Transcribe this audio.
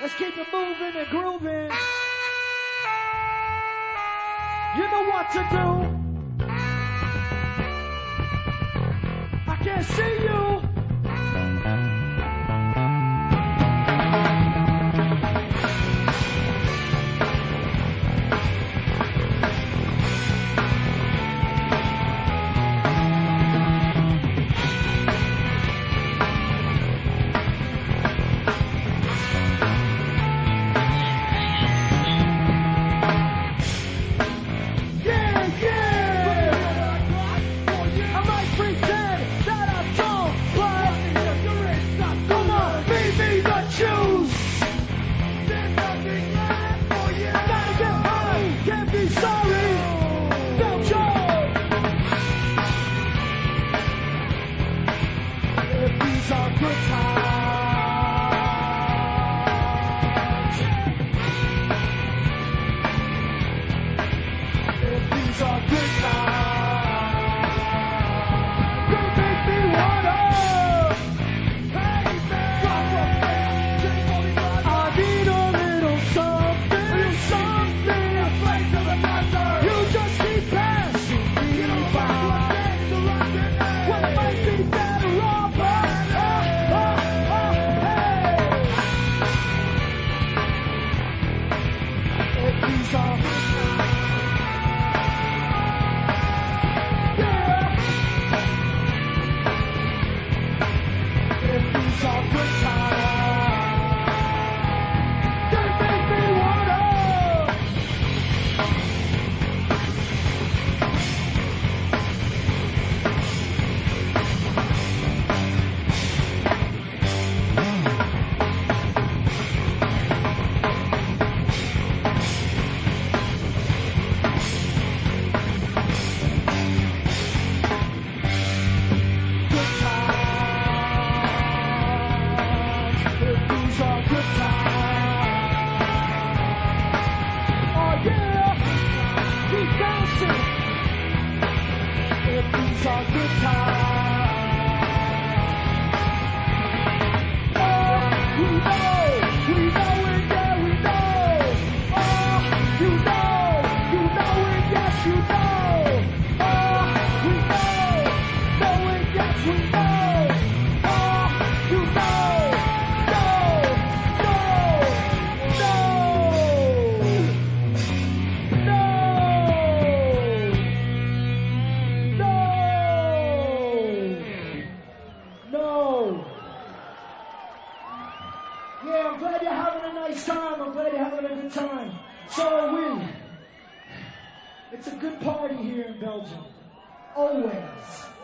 Let's keep it moving and grooving. You know what to do. I can't see you. Yeah, I'm glad you're having a nice time. I'm glad you're having a good time. So are we. It's a good party here in Belgium. Always.